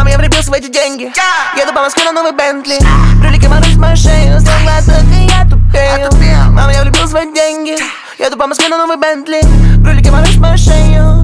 я влюбился в эти деньги. Еду по Москве на новый Бентли. Брюлики морозят мою шею, сделал глоток и я тупею. Мама, я влюбился в эти деньги. Еду по Москве на новый Бентли. Брюлики морозят мою шею.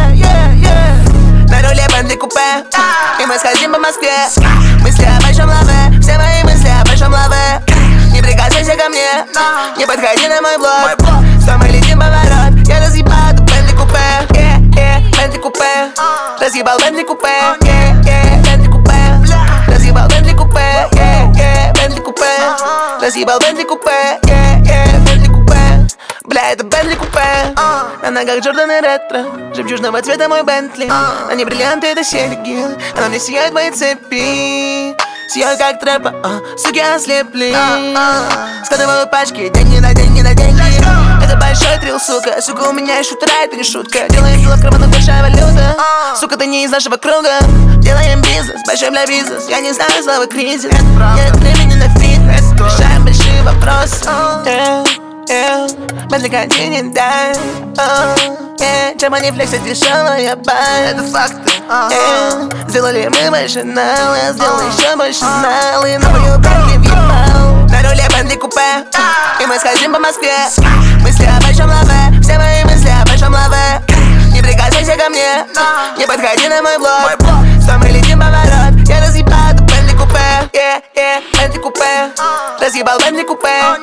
На руле Бентли купе, и мы скользим по Москве. Мысли о большом лаве, все мои мысли о большом лаве. Не прикасайся ко мне, не подходи на мой блог. Что мы летим поворот, я разъебал эту Бентли купе. Бентли купе, разъебал Бентли купе. Бентли купе, разъебал Бентли купе. Бентли купе, разъебал Бентли купе. Бентли купе, бля, это Бентли купе. На ногах Джордан и ретро, жемчужного цвета мой Бентли. На ней бриллианты, это серьги, а на мне сияют мои цепи. Сияют как трэпа, суки ослепли. Складываю пачки, деньги на деньги на деньги. Это большой трилл, сука. Сука, у меня и шутера, это не шутка. Делаем дело в карманах, большая валюта. Сука, ты не из нашего круга. Делаем бизнес, большой бля бизнес. Я не знаю слова кризис. Нет времени на фитнес. Решаем большие вопросы. Бентли континенталь. Чем они флексят, дешевая бай. Это факты. Сделали мы больше нал, я сделал еще больше нал. И на мою Бентли въебал. На руле Бентли купе, и мы скользим по Москве. Мысли о большом лаве, все мои мысли о большом лаве. Не прикасайся ко мне, не подходи на мой блог. Что мы летим поворот, я разъебал эту Бентли купе. Бентли купе, разъебал Бентли купе.